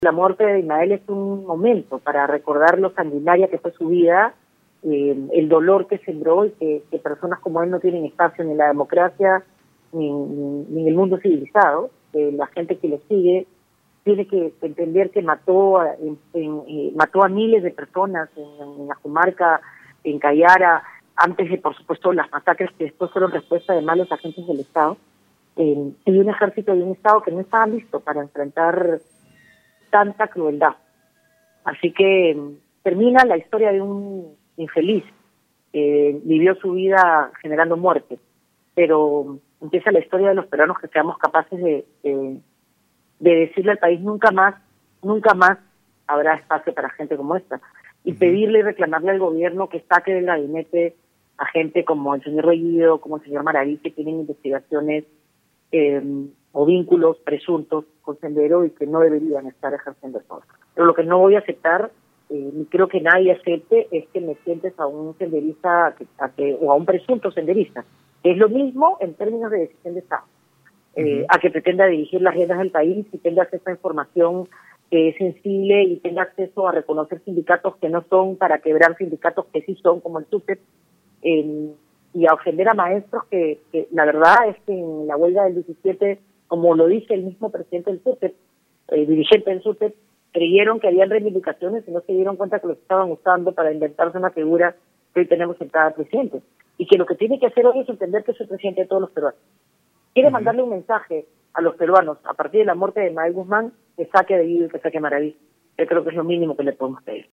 La muerte de Ismael es un momento para recordar lo sanguinaria que fue su vida, el dolor que sembró y que personas como él no tienen espacio ni en la democracia ni en el mundo civilizado. La gente que lo sigue tiene que entender que mató a miles de personas en la comarca, en Cayara, antes de, por supuesto, las masacres que después fueron respuesta de malos agentes del Estado, y un ejército y un Estado que no estaba listo para enfrentar tanta crueldad. Así que termina la historia de un infeliz que vivió su vida generando muerte, pero empieza la historia de los peruanos que seamos capaces de decirle al país nunca más habrá espacio para gente como esta, y pedirle y reclamarle al gobierno que saque del gabinete a gente como el señor Bellido, como el señor Maraví, que tienen investigaciones o vínculos presuntos con Sendero y que no deberían estar ejerciendo eso. Pero lo que no voy a aceptar, ni creo que nadie acepte, es que me sientes a un senderista o a un presunto senderista, que es lo mismo en términos de decisión de Estado, a que pretenda dirigir las riendas del país y tenga acceso a información que es sensible y tenga acceso a reconocer sindicatos que no son para quebrar sindicatos que sí son, como el SUTEP, y a ofender a maestros que la verdad es que en la huelga del 17, como lo dice el mismo presidente del SUTEP, dirigente del SUTEP, creyeron que habían reivindicaciones y no se dieron cuenta que los estaban usando para inventarse una figura que hoy tenemos en cada presidente. Y que lo que tiene que hacer hoy es entender que es el presidente de todos los peruanos. Quiere mandarle un mensaje a los peruanos a partir de la muerte de Ismael Guzmán, que saque a Bellido y que saque a Maraví. Yo creo que es lo mínimo que le podemos pedir.